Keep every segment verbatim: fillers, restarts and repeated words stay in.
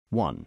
one.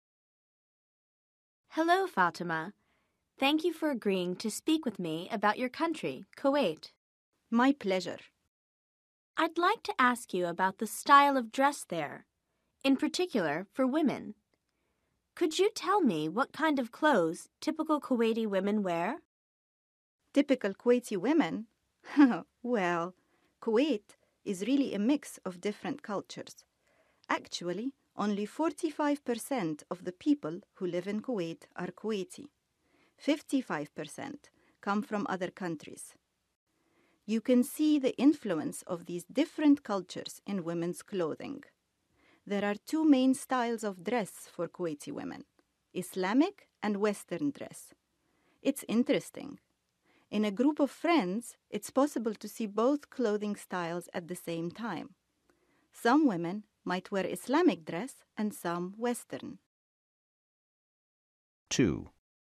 Hello, Fatima. Thank you for agreeing to speak with me about your country, Kuwait. My pleasure. I'd like to ask you about the style of dress there, in particular for women. Could you tell me what kind of clothes typical Kuwaiti women wear? Typical Kuwaiti women? Well, Kuwait is really a mix of different cultures. Actually, only forty-five percent of the people who live in Kuwait are Kuwaiti. fifty-five percent come from other countries. You can see the influence of these different cultures in women's clothing. There are two main styles of dress for Kuwaiti women, Islamic and Western dress. It's interesting. In a group of friends, it's possible to see both clothing styles at the same time. Some women might wear Islamic dress and some Western. two.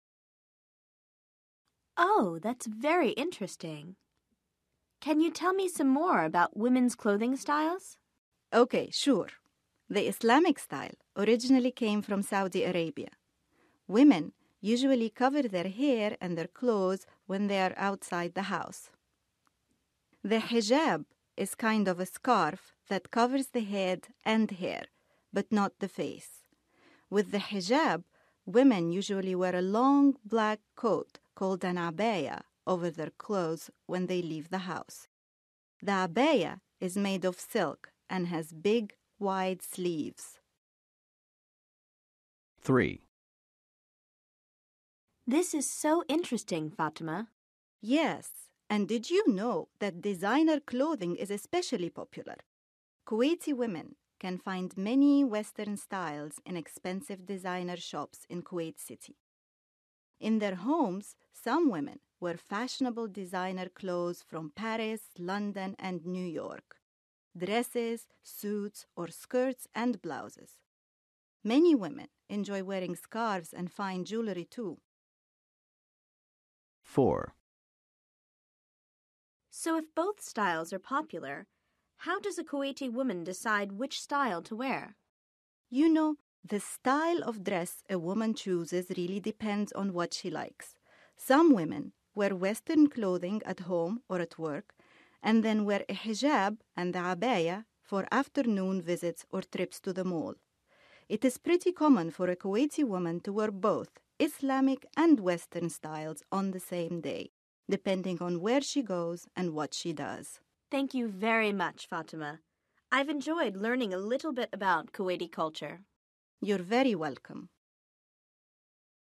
Oh, that's very interesting. Can you tell me some more about women's clothing styles? Okay, sure. The Islamic style originally came from Saudi Arabia. Women usually cover their hair and their clothes when they are outside the house. The hijab is kind of a scarf that covers the head and hair, but not the face. With the hijab, women usually wear a long black coat called an abaya over their clothes when they leave the house. The abaya is made of silk and has big, wide sleeves. three. This is so interesting, Fatima. Yes, and did you know that designer clothing is especially popular? Kuwaiti women can find many Western styles in expensive designer shops in Kuwait City. In their homes, some women wear fashionable designer clothes from Paris, London, and New York. Dresses, suits, or skirts and blouses. Many women enjoy wearing scarves and fine jewelry too. four. So if both styles are popular, how does a Kuwaiti woman decide which style to wear? You know, the style of dress a woman chooses really depends on what she likes. Some women wear Western clothing at home or at work, and then wear a hijab and the abaya for afternoon visits or trips to the mall. It is pretty common for a Kuwaiti woman to wear both Islamic and Western styles on the same day, depending on where she goes and what she does. Thank you very much, Fatima. I've enjoyed learning a little bit about Kuwaiti culture. You're very welcome.